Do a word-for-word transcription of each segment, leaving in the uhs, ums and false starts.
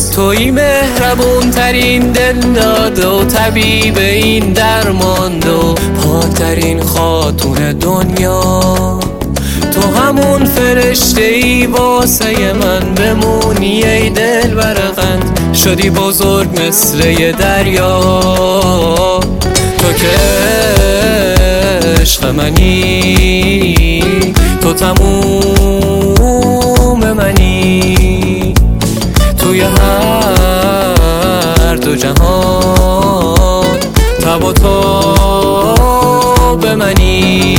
تویی مهربون ترین دلداد و طبیب این درماند و پاکترین خاتون دنیا. تو همون فرشته ای واسه من بمونی ای دل برقند، شدی بزرگ مثل یه دریا. تو که عشق منی، تو تموم منی، توی هر دو جهان تب و تاب منی.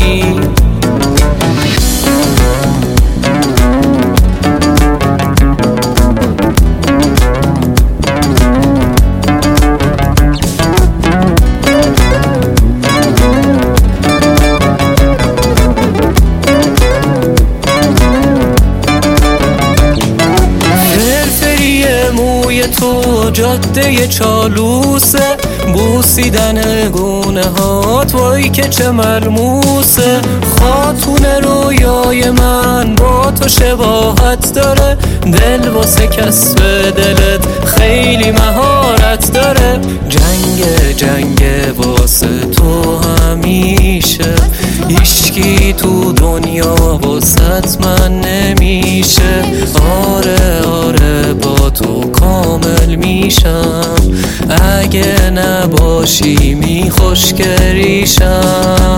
تو جاده چالوسه، بوسیدن گونه هات وای که چه ملموسه. خاتون رویای من با تو شباهت داره، دل واسه کسب دلت خیلی مهارت داره. جنگ جنگ واسه تو همیشه، هیچکی تو دنیا واسط من نمیشه. آره آره با تو کامل میشم، اگه نباشی میخوشگریشم.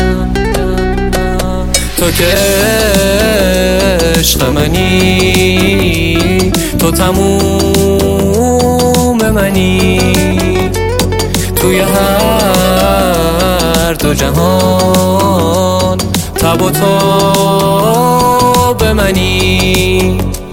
تو که عشق منی، تو تموم منی، توی هر دو جهان تب و تاب منی.